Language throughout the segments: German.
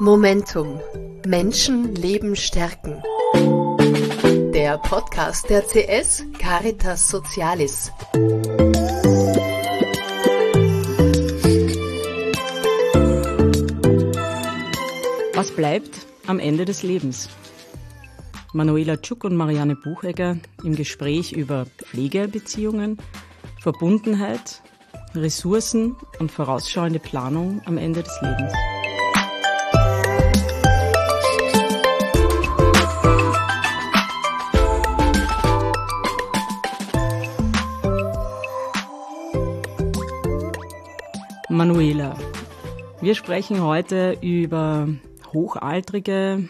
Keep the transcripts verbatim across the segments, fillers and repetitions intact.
Momentum. Menschen, Leben stärken. Der Podcast der C S Caritas Socialis. Was bleibt am Ende des Lebens? Manuela Tschuk und Marianne Buchegger im Gespräch über Pflegebeziehungen, Verbundenheit, Ressourcen und vorausschauende Planung am Ende des Lebens. Manuela, wir sprechen heute über hochaltrige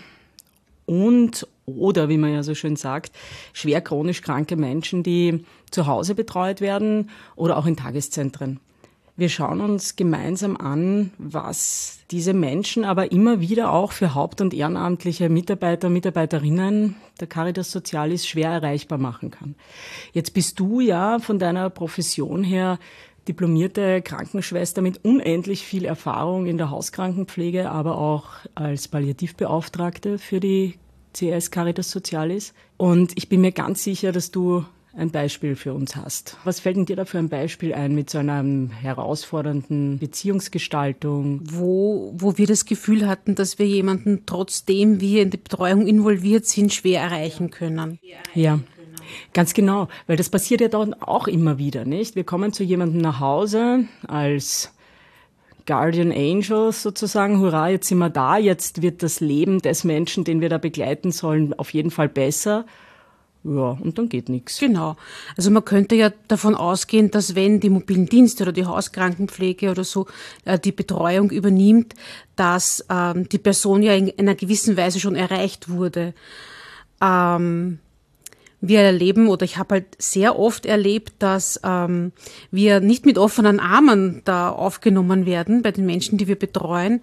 und oder, wie man ja so schön sagt, schwer chronisch kranke Menschen, die zu Hause betreut werden oder auch in Tageszentren. Wir schauen uns gemeinsam an, was diese Menschen aber immer wieder auch für haupt- und ehrenamtliche Mitarbeiter und Mitarbeiterinnen der Caritas Socialis schwer erreichbar machen kann. Jetzt bist du ja von deiner Profession her diplomierte Krankenschwester mit unendlich viel Erfahrung in der Hauskrankenpflege, aber auch als Palliativbeauftragte für die C S Caritas Socialis. Und ich bin mir ganz sicher, dass du ein Beispiel für uns hast. Was fällt denn dir da für ein Beispiel ein mit so einer herausfordernden Beziehungsgestaltung? Wo, wo wir das Gefühl hatten, dass wir jemanden, trotzdem wir in die Betreuung involviert sind, schwer erreichen können. Ja. Ganz genau, weil das passiert ja dann auch immer wieder, nicht? Wir kommen zu jemandem nach Hause als Guardian Angels sozusagen, hurra, jetzt sind wir da, jetzt wird das Leben des Menschen, den wir da begleiten sollen, auf jeden Fall besser. Ja, und dann geht nichts. Genau. Also man könnte ja davon ausgehen, dass wenn die mobilen Dienste oder die Hauskrankenpflege oder so äh, die Betreuung übernimmt, dass ähm, die Person ja in einer gewissen Weise schon erreicht wurde. Ähm, Wir erleben, oder ich habe halt sehr oft erlebt, dass ähm, wir nicht mit offenen Armen da aufgenommen werden bei den Menschen, die wir betreuen,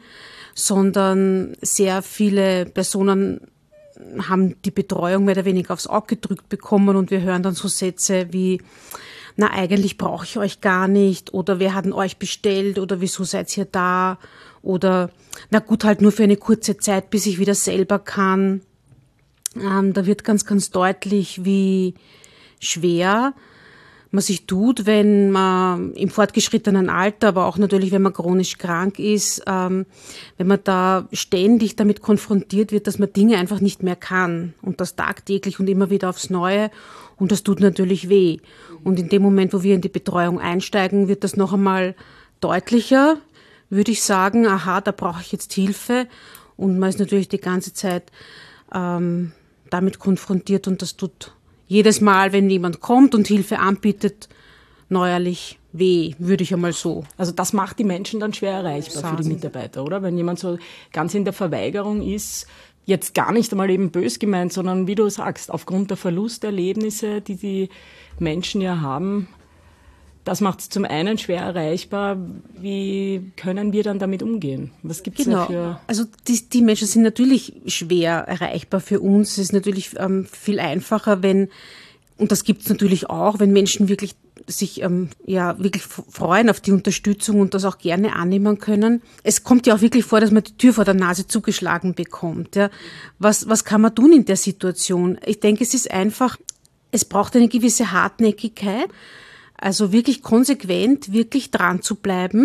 sondern sehr viele Personen haben die Betreuung mehr oder weniger aufs Auge gedrückt bekommen und wir hören dann so Sätze wie, na eigentlich brauche ich euch gar nicht oder wer hat denn euch bestellt oder wieso seid ihr da oder na gut, halt nur für eine kurze Zeit, bis ich wieder selber kann. Ähm, da wird ganz, ganz deutlich, wie schwer man sich tut, wenn man im fortgeschrittenen Alter, aber auch natürlich, wenn man chronisch krank ist, ähm, wenn man da ständig damit konfrontiert wird, dass man Dinge einfach nicht mehr kann und das tagtäglich und immer wieder aufs Neue und das tut natürlich weh. Und in dem Moment, wo wir in die Betreuung einsteigen, wird das noch einmal deutlicher, würde ich sagen, aha, da brauche ich jetzt Hilfe und man ist natürlich die ganze Zeit ähm, damit konfrontiert und das tut jedes Mal, wenn jemand kommt und Hilfe anbietet, neuerlich weh, würde ich einmal so. Also das macht die Menschen dann schwer erreichbar sagen. Für die Mitarbeiter, oder? Wenn jemand so ganz in der Verweigerung ist, jetzt gar nicht einmal eben bös gemeint, sondern wie du sagst, aufgrund der Verlusterlebnisse, die die Menschen ja haben, das macht es zum einen schwer erreichbar. Wie können wir dann damit umgehen? Was gibt es genau. da für... Also die, die Menschen sind natürlich schwer erreichbar für uns. Es ist natürlich ähm, viel einfacher, wenn, und das gibt es natürlich auch, wenn Menschen wirklich sich ähm, ja wirklich freuen auf die Unterstützung und das auch gerne annehmen können. Es kommt ja auch wirklich vor, dass man die Tür vor der Nase zugeschlagen bekommt. Ja. Was, was kann man tun in der Situation? Ich denke, es ist einfach, es braucht eine gewisse Hartnäckigkeit. Also wirklich konsequent, wirklich dran zu bleiben.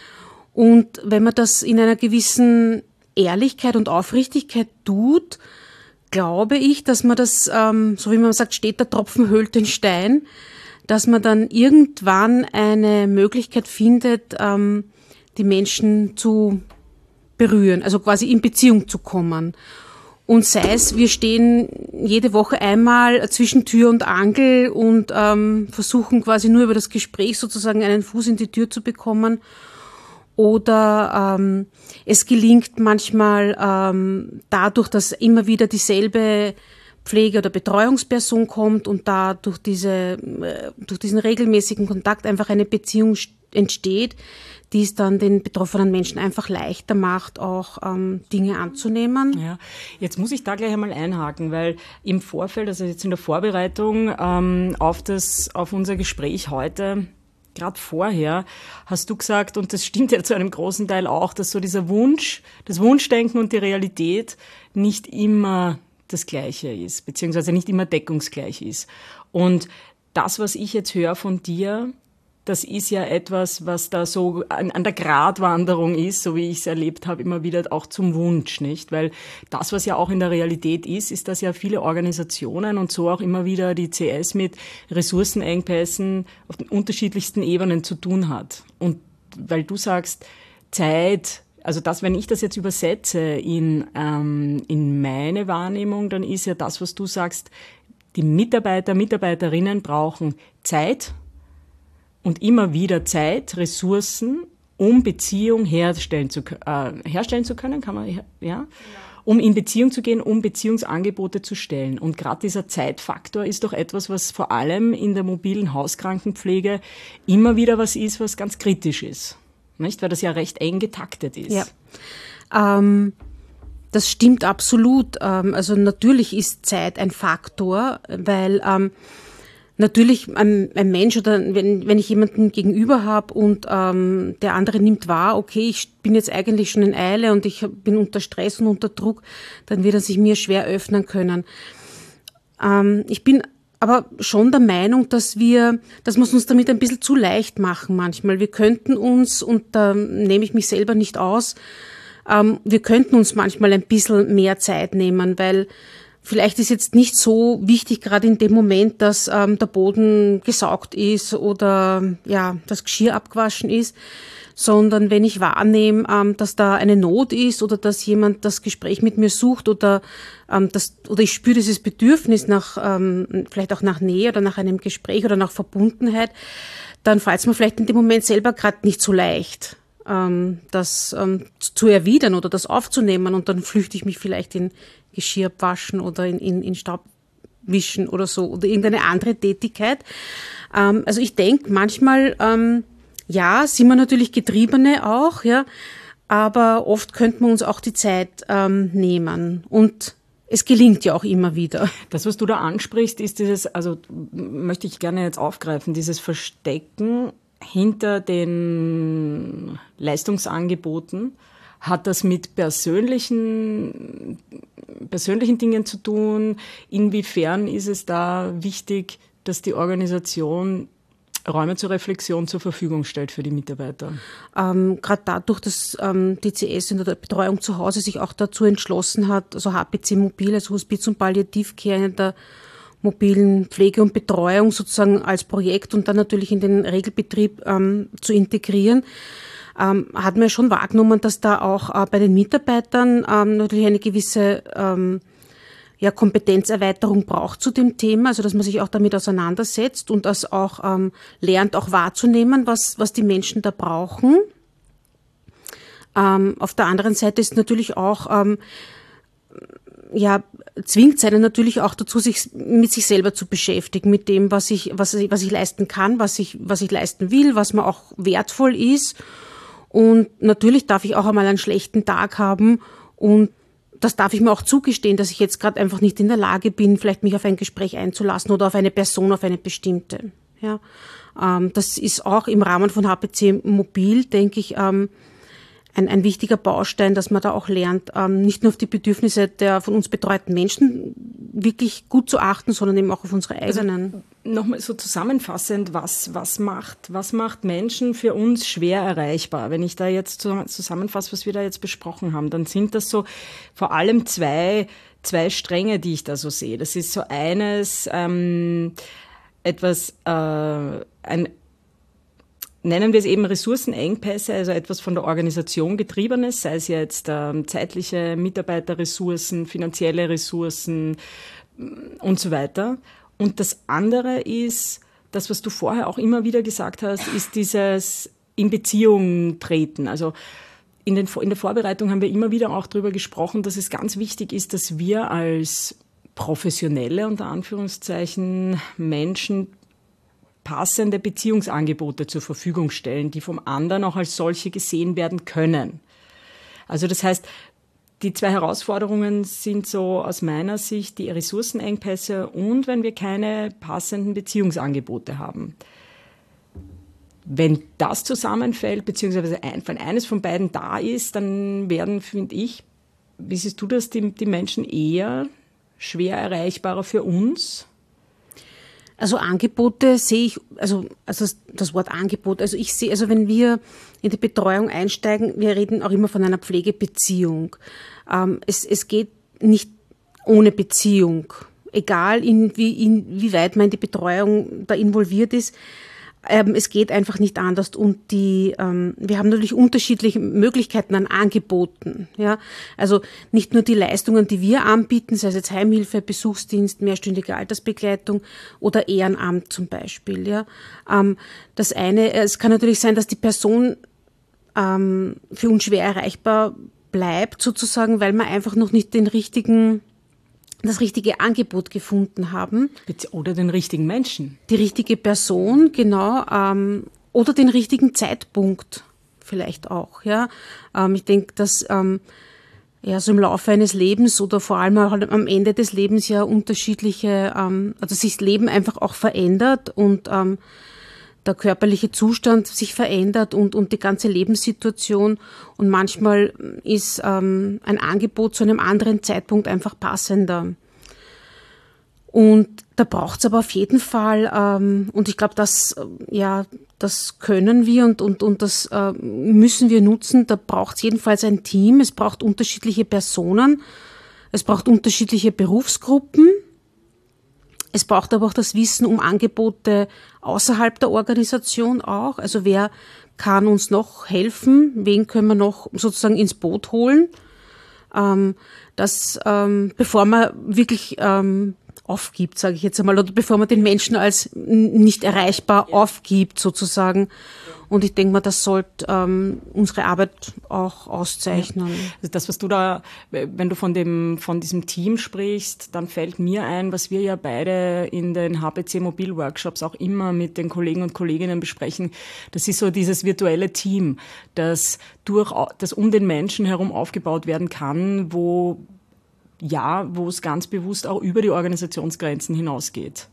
Und wenn man das in einer gewissen Ehrlichkeit und Aufrichtigkeit tut, glaube ich, dass man das, ähm, so wie man sagt, steht der Tropfen höhlt den Stein, dass man dann irgendwann eine Möglichkeit findet, ähm, die Menschen zu berühren, also quasi in Beziehung zu kommen. Und sei es, wir stehen jede Woche einmal zwischen Tür und Angel und ähm, versuchen quasi nur über das Gespräch sozusagen einen Fuß in die Tür zu bekommen. Oder ähm, es gelingt manchmal ähm, dadurch, dass immer wieder dieselbe Pflege- oder Betreuungsperson kommt und da durch, diese, äh, durch diesen regelmäßigen Kontakt einfach eine Beziehung entsteht, die es dann den betroffenen Menschen einfach leichter macht, auch ähm, Dinge anzunehmen. Ja, jetzt muss ich da gleich einmal einhaken, weil im Vorfeld, also jetzt in der Vorbereitung ähm, auf das, auf unser Gespräch heute, gerade vorher hast du gesagt, und das stimmt ja zu einem großen Teil auch, dass so dieser Wunsch, das Wunschdenken und die Realität nicht immer das Gleiche ist, beziehungsweise nicht immer deckungsgleich ist. Und das, was ich jetzt höre von dir, das ist ja etwas, was da so an, an der Gratwanderung ist, so wie ich es erlebt habe, immer wieder auch zum Wunsch, nicht? Weil das, was ja auch in der Realität ist, ist, dass ja viele Organisationen und so auch immer wieder die C S mit Ressourcenengpässen auf den unterschiedlichsten Ebenen zu tun hat. Und weil du sagst, Zeit, also das, wenn ich das jetzt übersetze in, ähm, in meine Wahrnehmung, dann ist ja das, was du sagst, die Mitarbeiter, Mitarbeiterinnen brauchen Zeit, und immer wieder Zeit, Ressourcen, um Beziehung herstellen zu, äh, herstellen zu können, kann man, ja, ja, um in Beziehung zu gehen, um Beziehungsangebote zu stellen. Und gerade dieser Zeitfaktor ist doch etwas, was vor allem in der mobilen Hauskrankenpflege immer wieder was ist, was ganz kritisch ist, nicht? Weil das ja recht eng getaktet ist. Ja, ähm, das stimmt absolut. Ähm, also natürlich ist Zeit ein Faktor, weil ähm, natürlich ein, ein Mensch oder wenn, wenn ich jemanden gegenüber habe und ähm, der andere nimmt wahr, okay, ich bin jetzt eigentlich schon in Eile und ich bin unter Stress und unter Druck, dann wird er sich mir schwer öffnen können. Ähm, ich bin aber schon der Meinung, dass wir, dass wir es uns damit ein bisschen zu leicht machen manchmal. Wir könnten uns, und da nehme ich mich selber nicht aus, ähm, wir könnten uns manchmal ein bisschen mehr Zeit nehmen, weil vielleicht ist jetzt nicht so wichtig, gerade in dem Moment, dass ähm, der Boden gesaugt ist oder ja das Geschirr abgewaschen ist, sondern wenn ich wahrnehme, ähm, dass da eine Not ist oder dass jemand das Gespräch mit mir sucht oder ähm, das oder ich spüre dieses Bedürfnis nach ähm, vielleicht auch nach Nähe oder nach einem Gespräch oder nach Verbundenheit, dann fällt es mir vielleicht in dem Moment selber gerade nicht so leicht, ähm, das ähm, zu erwidern oder das aufzunehmen, und dann flüchte ich mich vielleicht in Geschirr abwaschen oder in, in, in Staub wischen oder so oder irgendeine andere Tätigkeit. Ähm, also ich denke manchmal, ähm, ja, sind wir natürlich Getriebene auch, ja, aber oft könnte man uns auch die Zeit ähm, nehmen, und es gelingt ja auch immer wieder. Das, was du da ansprichst, ist dieses, also möchte ich gerne jetzt aufgreifen, dieses Verstecken hinter den Leistungsangeboten. Hat das mit persönlichen, persönlichen Dingen zu tun? Inwiefern ist es da wichtig, dass die Organisation Räume zur Reflexion zur Verfügung stellt für die Mitarbeiter? Ähm, Gerade dadurch, dass ähm, die C S in der Betreuung zu Hause sich auch dazu entschlossen hat, also H P C Mobil, also Hospiz- und Palliativcare in der mobilen Pflege und Betreuung sozusagen als Projekt und dann natürlich in den Regelbetrieb ähm, zu integrieren, Ähm, hat man schon wahrgenommen, dass da auch äh, bei den Mitarbeitern ähm, natürlich eine gewisse ähm, ja, Kompetenzerweiterung braucht zu dem Thema, also dass man sich auch damit auseinandersetzt und das auch ähm, lernt, auch wahrzunehmen, was, was die Menschen da brauchen. Ähm, auf der anderen Seite ist natürlich auch, ähm, ja, zwingt es einen natürlich auch dazu, sich mit sich selber zu beschäftigen, mit dem, was ich, was ich, was ich leisten kann, was ich, was ich leisten will, was mir auch wertvoll ist. Und natürlich darf ich auch einmal einen schlechten Tag haben, und das darf ich mir auch zugestehen, dass ich jetzt gerade einfach nicht in der Lage bin, vielleicht mich auf ein Gespräch einzulassen oder auf eine Person, auf eine bestimmte. Ja, ähm, das ist auch im Rahmen von H P C Mobil, denke ich, ähm, ein, ein wichtiger Baustein, dass man da auch lernt, ähm, nicht nur auf die Bedürfnisse der von uns betreuten Menschen wirklich gut zu achten, sondern eben auch auf unsere eigenen. Also, nochmal so zusammenfassend, was, was macht, was macht Menschen für uns schwer erreichbar? Wenn ich da jetzt zusammenfasse, was wir da jetzt besprochen haben, dann sind das so vor allem zwei, zwei Stränge, die ich da so sehe. Das ist so eines, ähm, etwas, äh, ein, nennen wir es eben Ressourcenengpässe, also etwas von der Organisation getriebenes, sei es jetzt ähm, zeitliche Mitarbeiterressourcen, finanzielle Ressourcen und so weiter. Und das andere ist, das, was du vorher auch immer wieder gesagt hast, ist dieses in Beziehung treten. Also in, den, in der Vorbereitung haben wir immer wieder auch darüber gesprochen, dass es ganz wichtig ist, dass wir als professionelle, unter Anführungszeichen, Menschen passende Beziehungsangebote zur Verfügung stellen, die vom anderen auch als solche gesehen werden können. Also das heißt, die zwei Herausforderungen sind so aus meiner Sicht die Ressourcenengpässe und wenn wir keine passenden Beziehungsangebote haben. wenn das zusammenfällt, beziehungsweise ein, wenn eines von beiden da ist, dann werden, finde ich, wie siehst du das, die, die Menschen eher schwer erreichbarer für uns? Also Angebote sehe ich, also, also das Wort Angebot, also ich sehe, also wenn wir in die Betreuung einsteigen, wir reden auch immer von einer Pflegebeziehung. Ähm, es, es geht nicht ohne Beziehung, egal in, wie, inwieweit man in die Betreuung da involviert ist. Ähm, es geht einfach nicht anders und die, ähm, wir haben natürlich unterschiedliche Möglichkeiten an Angeboten, ja. Also nicht nur die Leistungen, die wir anbieten, sei es jetzt Heimhilfe, Besuchsdienst, mehrstündige Altersbegleitung oder Ehrenamt zum Beispiel, ja. Ähm, das eine, es kann natürlich sein, dass die Person ähm, für uns schwer erreichbar bleibt sozusagen, weil wir einfach noch nicht den richtigen das richtige Angebot gefunden haben. Oder den richtigen Menschen. Die richtige Person, genau, ähm, oder den richtigen Zeitpunkt vielleicht auch, ja. Ähm, ich denke, dass ähm, ja so im Laufe eines Lebens oder vor allem halt am Ende des Lebens ja unterschiedliche, ähm, also sich das Leben einfach auch verändert und ähm, der körperliche Zustand sich verändert und, und die ganze Lebenssituation. Und manchmal ist ähm, ein Angebot zu einem anderen Zeitpunkt einfach passender. Und da braucht es aber auf jeden Fall, ähm, und ich glaube, das, ja, das können wir und, und, und das äh, müssen wir nutzen, da braucht es jedenfalls ein Team, es braucht unterschiedliche Personen, es braucht unterschiedliche Berufsgruppen. Es braucht aber auch das Wissen um Angebote außerhalb der Organisation auch. Also wer kann uns noch helfen? Wen können wir noch sozusagen ins Boot holen? Ähm, das, ähm, bevor man wirklich ähm, aufgibt, sage ich jetzt einmal, oder bevor man den Menschen als nicht erreichbar aufgibt sozusagen. Und ich denke mal, das sollte ähm, unsere Arbeit auch auszeichnen. Also das, was du da, wenn du von dem, von diesem Team sprichst, dann fällt mir ein, was wir ja beide in den H P C Mobil Workshops auch immer mit den Kollegen und Kolleginnen besprechen. Das ist so dieses virtuelle Team, das durch, das um den Menschen herum aufgebaut werden kann, wo, ja, wo es ganz bewusst auch über die Organisationsgrenzen hinausgeht.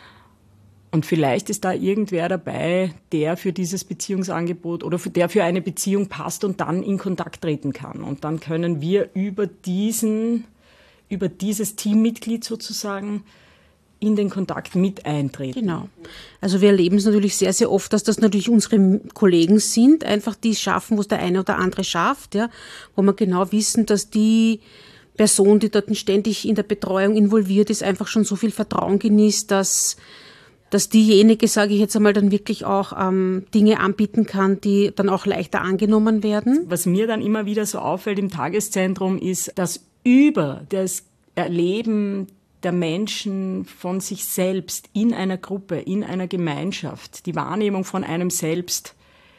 Und vielleicht ist da irgendwer dabei, der für dieses Beziehungsangebot oder für der für eine Beziehung passt und dann in Kontakt treten kann. Und dann können wir über diesen, über dieses Teammitglied sozusagen in den Kontakt mit eintreten. Genau. Also wir erleben es natürlich sehr, sehr oft, dass das natürlich unsere Kollegen sind, einfach die es schaffen, wo es der eine oder andere schafft, ja, wo wir genau wissen, dass die Person, die dort ständig in der Betreuung involviert ist, einfach schon so viel Vertrauen genießt, dass dass diejenige, sage ich jetzt einmal, dann wirklich auch ähm, Dinge anbieten kann, die dann auch leichter angenommen werden. Was mir dann immer wieder so auffällt im Tageszentrum ist, dass über das Erleben der Menschen von sich selbst in einer Gruppe, in einer Gemeinschaft, die Wahrnehmung von einem selbst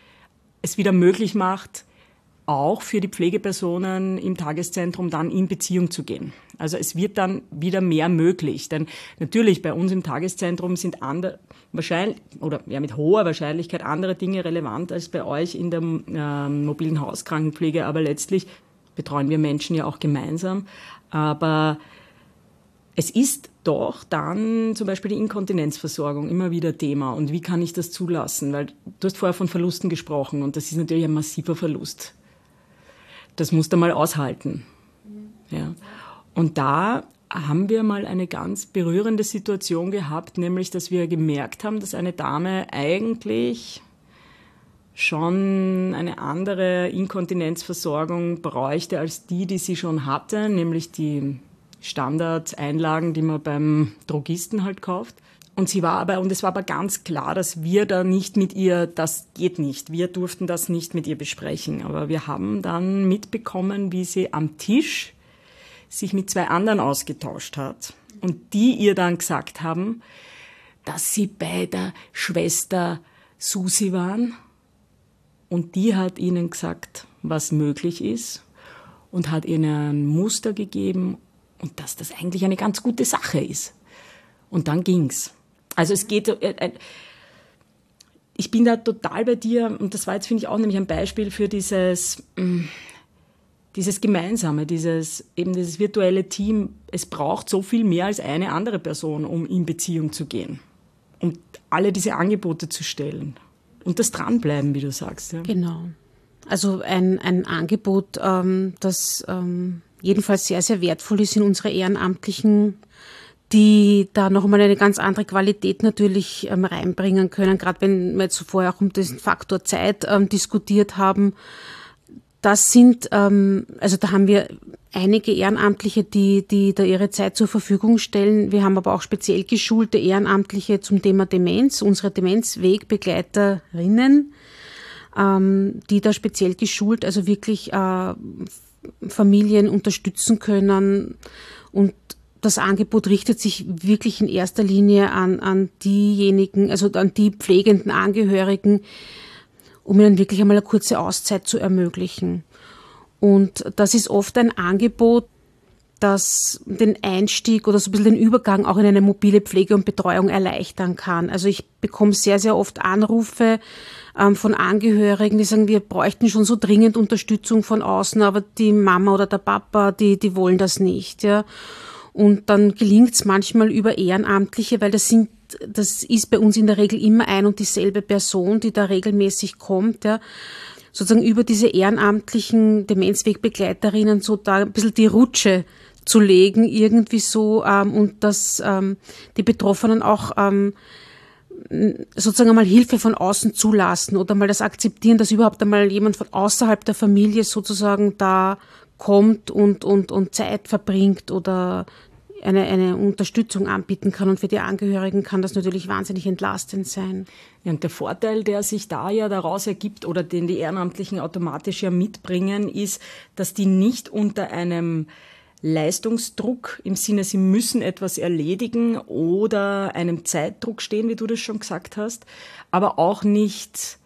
es wieder möglich macht, auch für die Pflegepersonen im Tageszentrum dann in Beziehung zu gehen. Also es wird dann wieder mehr möglich. Denn natürlich bei uns im Tageszentrum sind andere, wahrscheinlich, oder ja mit hoher Wahrscheinlichkeit andere Dinge relevant als bei euch in der äh, mobilen Hauskrankenpflege. Aber letztlich betreuen wir Menschen ja auch gemeinsam. Aber es ist doch dann zum Beispiel die Inkontinenzversorgung immer wieder Thema. Und wie kann ich das zulassen? Weil du hast vorher von Verlusten gesprochen und das ist natürlich ein massiver Verlust. Das musst du mal aushalten. Ja. Und da haben wir mal eine ganz berührende Situation gehabt, nämlich, dass wir gemerkt haben, dass eine Dame eigentlich schon eine andere Inkontinenzversorgung bräuchte als die, die sie schon hatte, nämlich die Standardeinlagen, die man beim Drogisten halt kauft. Und sie war aber, und es war aber ganz klar, dass wir da nicht mit ihr, das geht nicht. Wir durften das nicht mit ihr besprechen. Aber wir haben dann mitbekommen, wie sie am Tisch sich mit zwei anderen ausgetauscht hat. Und die ihr dann gesagt haben, dass sie bei der Schwester Susi waren. Und die hat ihnen gesagt, was möglich ist. Und hat ihnen ein Muster gegeben. Und dass das eigentlich eine ganz gute Sache ist. Und dann ging's. Also es geht, ich bin da total bei dir und das war jetzt, finde ich, auch nämlich ein Beispiel für dieses, dieses Gemeinsame, dieses, eben dieses virtuelle Team. Es braucht so viel mehr als eine andere Person, um in Beziehung zu gehen, um alle diese Angebote zu stellen. Und das Dranbleiben, wie du sagst. Ja. Genau. Also ein, ein Angebot, ähm, das ähm, jedenfalls sehr, sehr wertvoll ist in unsere Ehrenamtlichen, die da noch einmal eine ganz andere Qualität natürlich ähm, reinbringen können, gerade wenn wir jetzt so vorher auch um diesen Faktor Zeit ähm, diskutiert haben. Das sind, ähm, also da haben wir einige Ehrenamtliche, die, die da ihre Zeit zur Verfügung stellen. Wir haben aber auch speziell geschulte Ehrenamtliche zum Thema Demenz, unsere Demenzwegbegleiterinnen, ähm, die da speziell geschult, also wirklich äh, Familien unterstützen können. Und das Angebot richtet sich wirklich in erster Linie an, an diejenigen, also an die pflegenden Angehörigen, um ihnen wirklich einmal eine kurze Auszeit zu ermöglichen. Und das ist oft ein Angebot, das den Einstieg oder so ein bisschen den Übergang auch in eine mobile Pflege und Betreuung erleichtern kann. Also ich bekomme sehr, sehr oft Anrufe ähm, von Angehörigen, die sagen, wir bräuchten schon so dringend Unterstützung von außen, aber die Mama oder der Papa, die, die wollen das nicht, ja. Und dann gelingt es manchmal über Ehrenamtliche, weil das sind, das ist bei uns in der Regel immer ein und dieselbe Person, die da regelmäßig kommt, ja. Sozusagen über diese ehrenamtlichen Demenzwegbegleiterinnen so da ein bisschen die Rutsche zu legen, irgendwie so, ähm, und dass ähm, die Betroffenen auch ähm, sozusagen einmal Hilfe von außen zulassen oder mal das akzeptieren, dass überhaupt einmal jemand von außerhalb der Familie sozusagen da kommt und, und, und Zeit verbringt oder eine, eine Unterstützung anbieten kann. Und für die Angehörigen kann das natürlich wahnsinnig entlastend sein. Ja, und der Vorteil, der sich da ja daraus ergibt oder den die Ehrenamtlichen automatisch ja mitbringen, ist, dass die nicht unter einem Leistungsdruck im Sinne, sie müssen etwas erledigen oder einem Zeitdruck stehen, wie du das schon gesagt hast, aber auch nicht,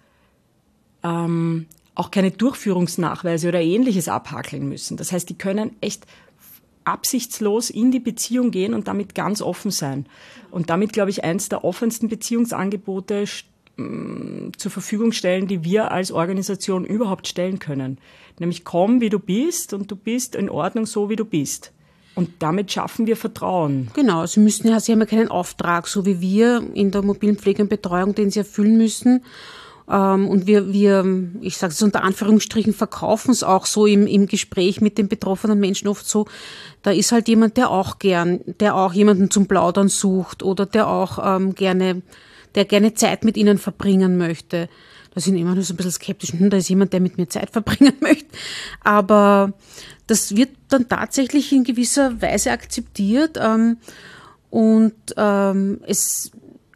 ähm, auch keine Durchführungsnachweise oder Ähnliches abhakeln müssen. Das heißt, die können echt absichtslos in die Beziehung gehen und damit ganz offen sein. Und damit, glaube ich, eins der offensten Beziehungsangebote mh, zur Verfügung stellen, die wir als Organisation überhaupt stellen können. Nämlich komm, wie du bist und du bist in Ordnung so, wie du bist. Und damit schaffen wir Vertrauen. Genau, sie müssen ja, sie haben ja keinen Auftrag, so wie wir in der mobilen Pflege und Betreuung, den sie erfüllen müssen. Und wir, wir, ich sage es unter Anführungsstrichen, verkaufen es auch so im, im Gespräch mit den betroffenen Menschen oft so, da ist halt jemand, der auch gern, der auch jemanden zum Plaudern sucht oder der auch ähm, gerne, der gerne Zeit mit ihnen verbringen möchte. Da sind immer nur so ein bisschen skeptisch, hm, da ist jemand, der mit mir Zeit verbringen möchte. Aber das wird dann tatsächlich in gewisser Weise akzeptiert ähm, und ähm, es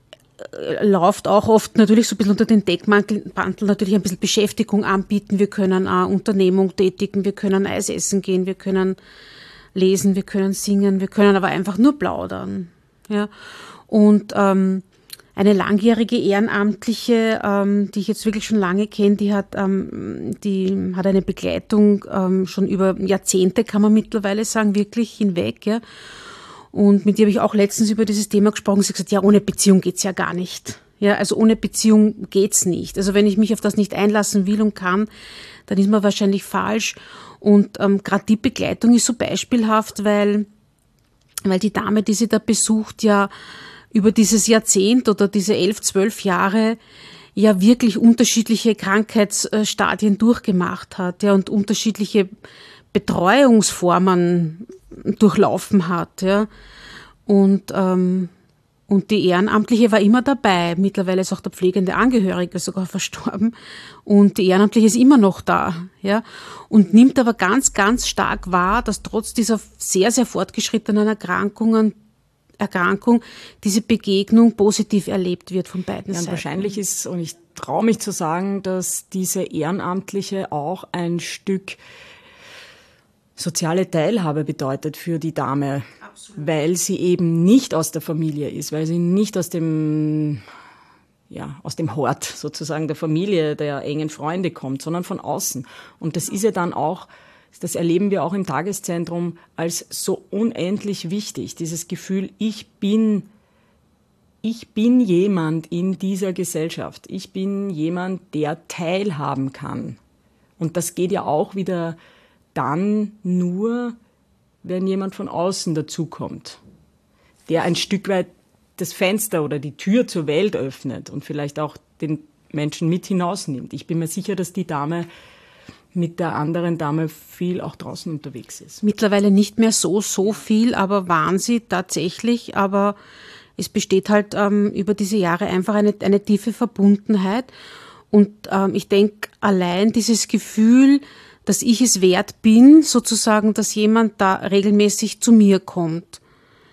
läuft auch oft natürlich so ein bisschen unter den Deckmantel natürlich ein bisschen Beschäftigung anbieten. Wir können eine Unternehmung tätigen, wir können Eis essen gehen, wir können lesen, wir können singen, wir können aber einfach nur plaudern. Ja. Und ähm, eine langjährige Ehrenamtliche, ähm, die ich jetzt wirklich schon lange kenne, die hat, ähm, die hat eine Begleitung ähm, schon über Jahrzehnte, kann man mittlerweile sagen, wirklich hinweg, ja. Und mit ihr habe ich auch letztens über dieses Thema gesprochen. Sie hat gesagt, ja, ohne Beziehung geht's ja gar nicht. Ja, also ohne Beziehung geht's nicht. Also wenn ich mich auf das nicht einlassen will und kann, dann ist man wahrscheinlich falsch. Und ähm, gerade die Begleitung ist so beispielhaft, weil, weil die Dame, die sie da besucht, ja über dieses Jahrzehnt oder diese elf, zwölf Jahre ja wirklich unterschiedliche Krankheitsstadien durchgemacht hat, ja, und unterschiedliche Betreuungsformen durchlaufen hat, ja. Und, ähm, und die Ehrenamtliche war immer dabei. Mittlerweile ist auch der pflegende Angehörige sogar verstorben. Und die Ehrenamtliche ist immer noch da, ja. Und nimmt aber ganz, ganz stark wahr, dass trotz dieser sehr, sehr fortgeschrittenen Erkrankungen, Erkrankung, diese Begegnung positiv erlebt wird von beiden ja, und Seiten. Wahrscheinlich ist, und ich traue mich zu sagen, dass diese Ehrenamtliche auch ein Stück soziale Teilhabe bedeutet für die Dame, absolut, weil sie eben nicht aus der Familie ist, weil sie nicht aus dem, ja, aus dem Hort sozusagen der Familie, der engen Freunde kommt, sondern von außen. Und das ist ja dann auch, das erleben wir auch im Tageszentrum als so unendlich wichtig, dieses Gefühl, ich bin, ich bin jemand in dieser Gesellschaft, ich bin jemand, der teilhaben kann. Und das geht ja auch wieder dann nur, wenn jemand von außen dazukommt, der ein Stück weit das Fenster oder die Tür zur Welt öffnet und vielleicht auch den Menschen mit hinausnimmt. Ich bin mir sicher, dass die Dame mit der anderen Dame viel auch draußen unterwegs ist. Mittlerweile nicht mehr so, so viel, aber waren sie tatsächlich. Aber es besteht halt ähm, über diese Jahre einfach eine, eine tiefe Verbundenheit. Und ähm, ich denke, allein dieses Gefühl, dass ich es wert bin, sozusagen, dass jemand da regelmäßig zu mir kommt,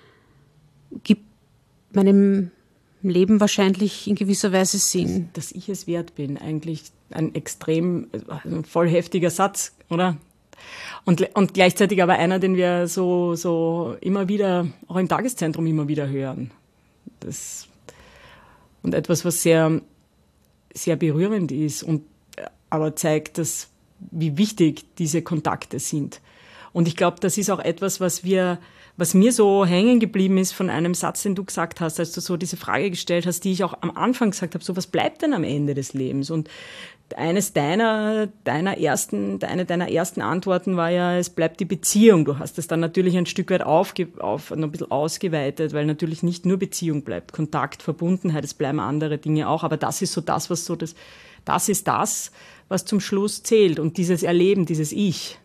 gibt meinem Leben wahrscheinlich in gewisser Weise Sinn. Dass ich es wert bin, eigentlich ein extrem, ein voll heftiger Satz, oder? Und, und gleichzeitig aber einer, den wir so, so immer wieder, auch im Tageszentrum immer wieder hören. Das, und etwas, was sehr, sehr berührend ist und aber zeigt, dass, wie wichtig diese Kontakte sind. Und ich glaube, das ist auch etwas, was wir, was mir so hängen geblieben ist von einem Satz, den du gesagt hast, als du so diese Frage gestellt hast, die ich auch am Anfang gesagt habe, so was bleibt denn am Ende des Lebens? Und eines deiner, deiner ersten, eine deiner ersten Antworten war ja, es bleibt die Beziehung. Du hast es dann natürlich ein Stück weit aufge, auf, noch ein bisschen ausgeweitet, weil natürlich nicht nur Beziehung bleibt, Kontakt, Verbundenheit, es bleiben andere Dinge auch, aber das ist so das, was so das, das ist das, was zum Schluss zählt und dieses Erleben, dieses Ich.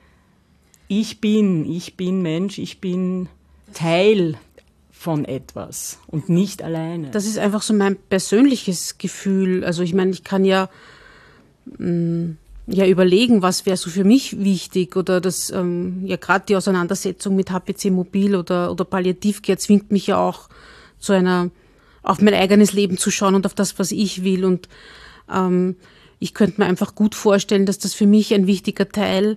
Ich bin, ich bin Mensch, ich bin Teil von etwas und nicht alleine. Das ist einfach so mein persönliches Gefühl. Also ich meine, ich kann ja, mh, ja überlegen, was wäre so für mich wichtig oder das, ähm, ja gerade die Auseinandersetzung mit H P C Mobil oder, oder Palliativcare zwingt mich ja auch zu einer, auf mein eigenes Leben zu schauen und auf das, was ich will und ähm, ich könnte mir einfach gut vorstellen, dass das für mich ein wichtiger Teil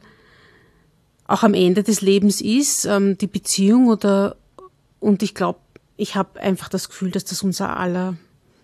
auch am Ende des Lebens ist, ähm, die Beziehung oder und ich glaube, ich habe einfach das Gefühl, dass das unser aller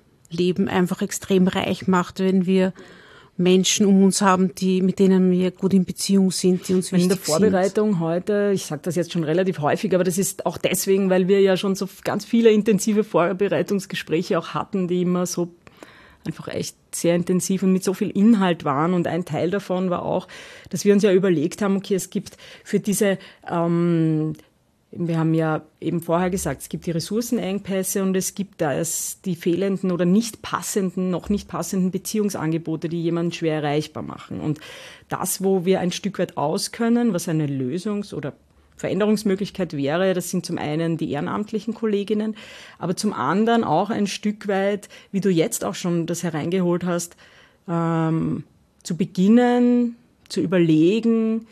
Leben einfach extrem reich macht, wenn wir Menschen um uns haben, die mit denen wir gut in Beziehung sind, die uns wichtig sind. In der Vorbereitung sind. Heute, ich sage das jetzt schon relativ häufig, aber das ist auch deswegen, weil wir ja schon so ganz viele intensive Vorbereitungsgespräche auch hatten, die immer so einfach echt sehr intensiv und mit so viel Inhalt waren. Und ein Teil davon war auch, dass wir uns ja überlegt haben, okay, es gibt für diese, ähm, wir haben ja eben vorher gesagt, es gibt die Ressourcenengpässe und es gibt da die fehlenden oder nicht passenden, noch nicht passenden Beziehungsangebote, die jemanden schwer erreichbar machen. Und das, wo wir ein Stück weit auskönnen, was eine Lösungs- oder Veränderungsmöglichkeit wäre, das sind zum einen die ehrenamtlichen Kolleginnen, aber zum anderen auch ein Stück weit, wie du jetzt auch schon das hereingeholt hast, ähm, zu beginnen, zu überlegen,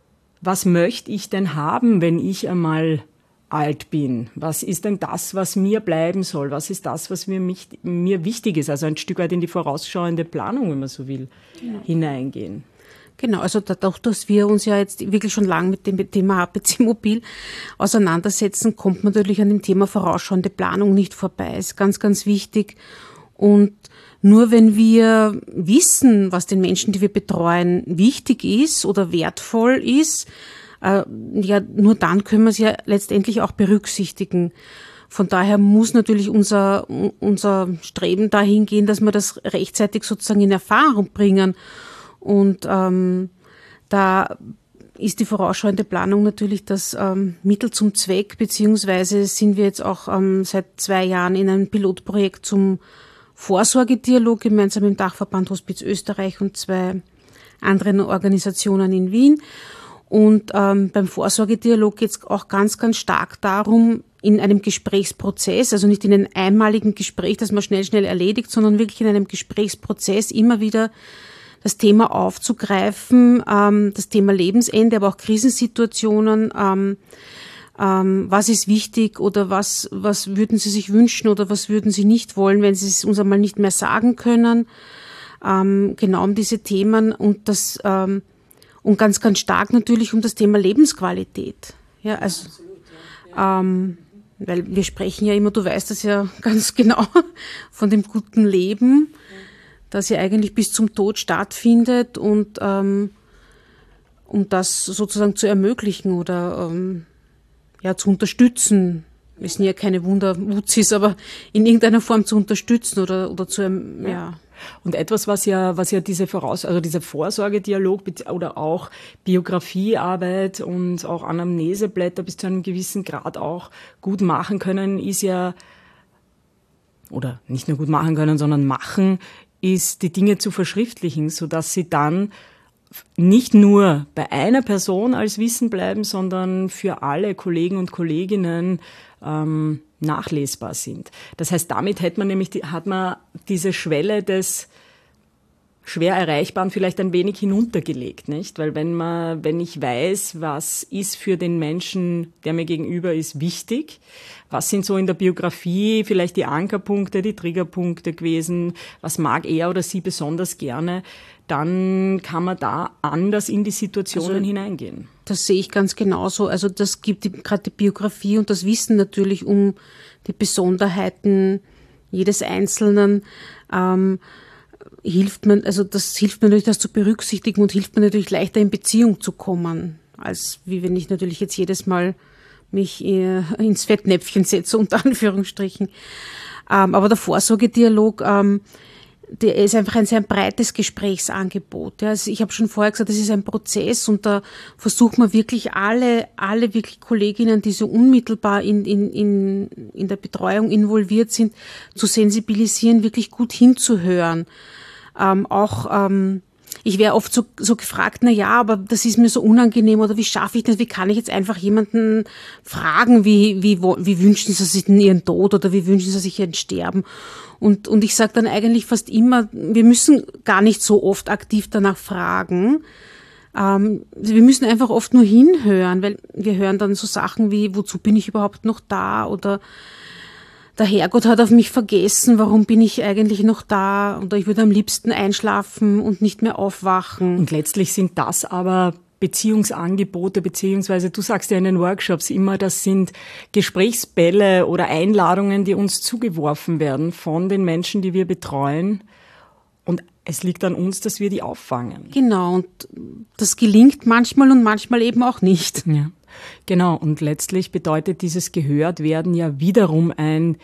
was möchte ich denn haben, wenn ich einmal alt bin? Was ist denn das, was mir bleiben soll? Was ist das, was mir, mich, mir wichtig ist? Also ein Stück weit in die vorausschauende Planung, wenn man so will, ja. hineingehen. Genau, also dadurch, dass wir uns ja jetzt wirklich schon lange mit dem Thema H P C Mobil auseinandersetzen, kommt man natürlich an dem Thema vorausschauende Planung nicht vorbei. Ist ganz, ganz wichtig. Und nur wenn wir wissen, was den Menschen, die wir betreuen, wichtig ist oder wertvoll ist, äh, ja, nur dann können wir es ja letztendlich auch berücksichtigen. Von daher muss natürlich unser, unser Streben dahin gehen, dass wir das rechtzeitig sozusagen in Erfahrung bringen. Und ähm, da ist die vorausschauende Planung natürlich das ähm, Mittel zum Zweck, beziehungsweise sind wir jetzt auch ähm, seit zwei Jahren in einem Pilotprojekt zum Vorsorgedialog gemeinsam im Dachverband Hospiz Österreich und zwei anderen Organisationen in Wien. Und ähm, beim Vorsorgedialog geht es auch ganz, ganz stark darum, in einem Gesprächsprozess, also nicht in einem einmaligen Gespräch, das man schnell, schnell erledigt, sondern wirklich in einem Gesprächsprozess immer wieder das Thema aufzugreifen, ähm, das Thema Lebensende, aber auch Krisensituationen, ähm, ähm, was ist wichtig oder was, was würden Sie sich wünschen oder was würden Sie nicht wollen, wenn Sie es uns einmal nicht mehr sagen können, ähm, genau um diese Themen und das, ähm, und ganz, ganz stark natürlich um das Thema Lebensqualität. Ja, also, ähm, weil wir sprechen ja immer, du weißt das ja ganz genau, von dem guten Leben, das ja eigentlich bis zum Tod stattfindet und ähm, um das sozusagen zu ermöglichen oder ähm, ja zu unterstützen. Wir sind ja keine Wunderwuzis, aber in irgendeiner Form zu unterstützen oder oder zu ähm, ja. Und etwas, was ja was ja diese Voraus also dieser Vorsorgedialog oder auch Biografiearbeit und auch Anamneseblätter bis zu einem gewissen Grad auch gut machen können, ist ja oder nicht nur gut machen können, sondern machen ist, die Dinge zu verschriftlichen, sodass sie dann nicht nur bei einer Person als Wissen bleiben, sondern für alle Kollegen und Kolleginnen ähm, nachlesbar sind. Das heißt, damit hat man nämlich die, hat man diese Schwelle des schwer Erreichbaren vielleicht ein wenig hinuntergelegt, nicht? Weil wenn man, wenn ich weiß, was ist für den Menschen, der mir gegenüber ist, wichtig, was sind so in der Biografie vielleicht die Ankerpunkte, die Triggerpunkte gewesen, was mag er oder sie besonders gerne, dann kann man da anders in die Situationen also, hineingehen. Das sehe ich ganz genauso. Also das gibt gerade die Biografie und das Wissen natürlich um die Besonderheiten jedes Einzelnen, ähm, hilft man, also das hilft mir natürlich, das zu berücksichtigen und hilft mir natürlich leichter in Beziehung zu kommen, als wie wenn ich natürlich jetzt jedes Mal mich ins Fettnäpfchen setze, unter Anführungsstrichen. Ähm, aber der Vorsorgedialog, ähm, der ist einfach ein sehr breites Gesprächsangebot. Ja. Also ich habe schon vorher gesagt, das ist ein Prozess und da versucht man wirklich alle, alle wirklich Kolleginnen, die so unmittelbar in, in, in, in der Betreuung involviert sind, zu sensibilisieren, wirklich gut hinzuhören. Ähm, auch, ähm, ich wäre oft so, so gefragt, na ja, aber das ist mir so unangenehm oder wie schaffe ich das? Wie kann ich jetzt einfach jemanden fragen, wie, wie, wie wünschen Sie sich denn Ihren Tod oder wie wünschen Sie sich Ihren Sterben? Und, und ich sage dann eigentlich fast immer, wir müssen gar nicht so oft aktiv danach fragen. Ähm, wir müssen einfach oft nur hinhören, weil wir hören dann so Sachen wie, wozu bin ich überhaupt noch da? Oder der Herrgott hat auf mich vergessen, warum bin ich eigentlich noch da? Oder ich würde am liebsten einschlafen und nicht mehr aufwachen. Und letztlich sind das aber Beziehungsangebote, beziehungsweise du sagst ja in den Workshops immer, das sind Gesprächsbälle oder Einladungen, die uns zugeworfen werden von den Menschen, die wir betreuen. Und es liegt an uns, dass wir die auffangen. Genau, und das gelingt manchmal und manchmal eben auch nicht. Ja. Genau, und letztlich bedeutet dieses Gehörtwerden ja wiederum ein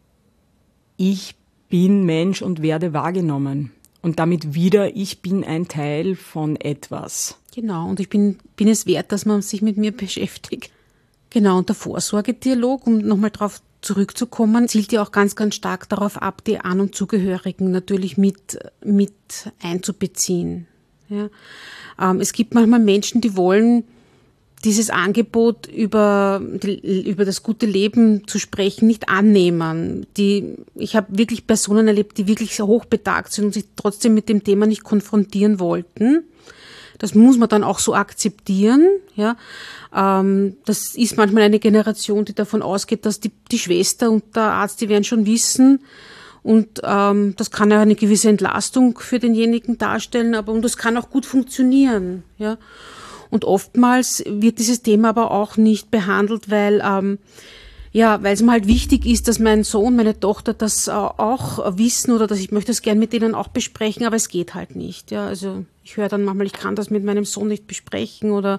Ich bin Mensch und werde wahrgenommen. Und damit wieder, ich bin ein Teil von etwas. Genau, und ich bin, bin es wert, dass man sich mit mir beschäftigt. Genau, und der Vorsorgedialog, um nochmal drauf zurückzukommen, zielt ja auch ganz, ganz stark darauf ab, die An- und Zugehörigen natürlich mit, mit einzubeziehen. Ja. Ähm, es gibt manchmal Menschen, die wollen dieses Angebot über, über das gute Leben zu sprechen nicht annehmen. Die, ich habe wirklich Personen erlebt, die wirklich sehr hochbetagt sind und sich trotzdem mit dem Thema nicht konfrontieren wollten. Das muss man dann auch so akzeptieren. Ja, ähm, das ist manchmal eine Generation, die davon ausgeht, dass die, die Schwester und der Arzt, die werden schon wissen. Und ähm, das kann ja eine gewisse Entlastung für denjenigen darstellen, aber und das kann auch gut funktionieren. Ja. Und oftmals wird dieses Thema aber auch nicht behandelt, weil ähm, ja, weil es mir halt wichtig ist, dass mein Sohn, meine Tochter das äh, auch wissen oder dass ich möchte das gern mit denen auch besprechen, aber es geht halt nicht. Ja, also ich höre dann manchmal, ich kann das mit meinem Sohn nicht besprechen oder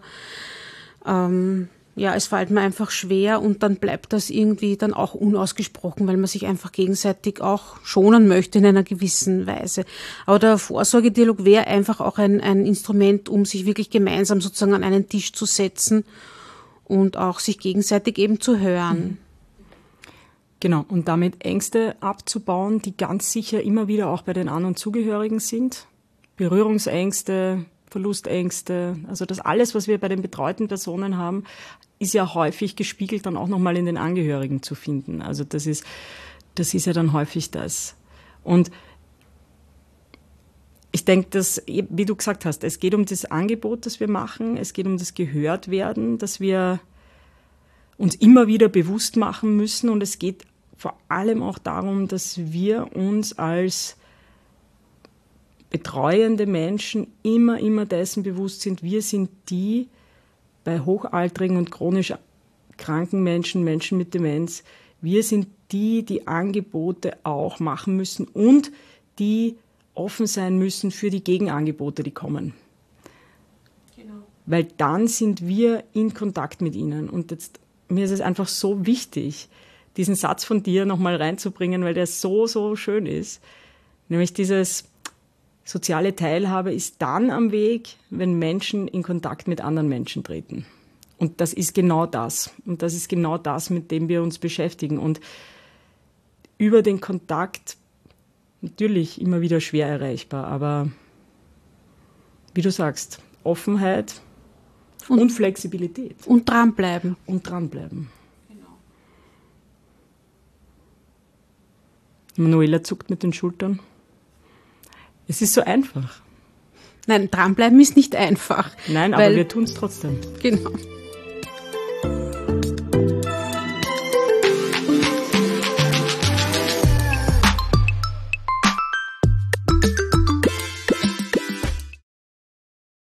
ähm, ja, es fällt mir einfach schwer und dann bleibt das irgendwie dann auch unausgesprochen, weil man sich einfach gegenseitig auch schonen möchte in einer gewissen Weise. Aber der Vorsorgedialog wäre einfach auch ein, ein Instrument, um sich wirklich gemeinsam sozusagen an einen Tisch zu setzen und auch sich gegenseitig eben zu hören. Genau, und damit Ängste abzubauen, die ganz sicher immer wieder auch bei den An- und Zugehörigen sind. Berührungsängste, Verlustängste, also das alles, was wir bei den betreuten Personen haben, ist ja häufig gespiegelt dann auch nochmal in den Angehörigen zu finden. Also das ist, das ist ja dann häufig das. Und ich denke, dass, wie du gesagt hast, es geht um das Angebot, das wir machen, es geht um das Gehörtwerden, dass wir uns immer wieder bewusst machen müssen und es geht vor allem auch darum, dass wir uns als betreuende Menschen immer, immer dessen bewusst sind, wir sind die bei hochaltrigen und chronisch kranken Menschen, Menschen mit Demenz, wir sind die, die Angebote auch machen müssen und die offen sein müssen für die Gegenangebote, die kommen. Genau. Weil dann sind wir in Kontakt mit ihnen. Und jetzt, mir ist es einfach so wichtig, diesen Satz von dir nochmal reinzubringen, weil der so, so schön ist. Nämlich dieses soziale Teilhabe ist dann am Weg, wenn Menschen in Kontakt mit anderen Menschen treten. Und das ist genau das. Und das ist genau das, mit dem wir uns beschäftigen. Und über den Kontakt natürlich immer wieder schwer erreichbar, aber wie du sagst, Offenheit und, und Flexibilität. Und dranbleiben. Und dranbleiben. Genau. Manuela zuckt mit den Schultern. Es ist so einfach. Nein, dranbleiben ist nicht einfach. Nein, aber wir tun es trotzdem. Genau.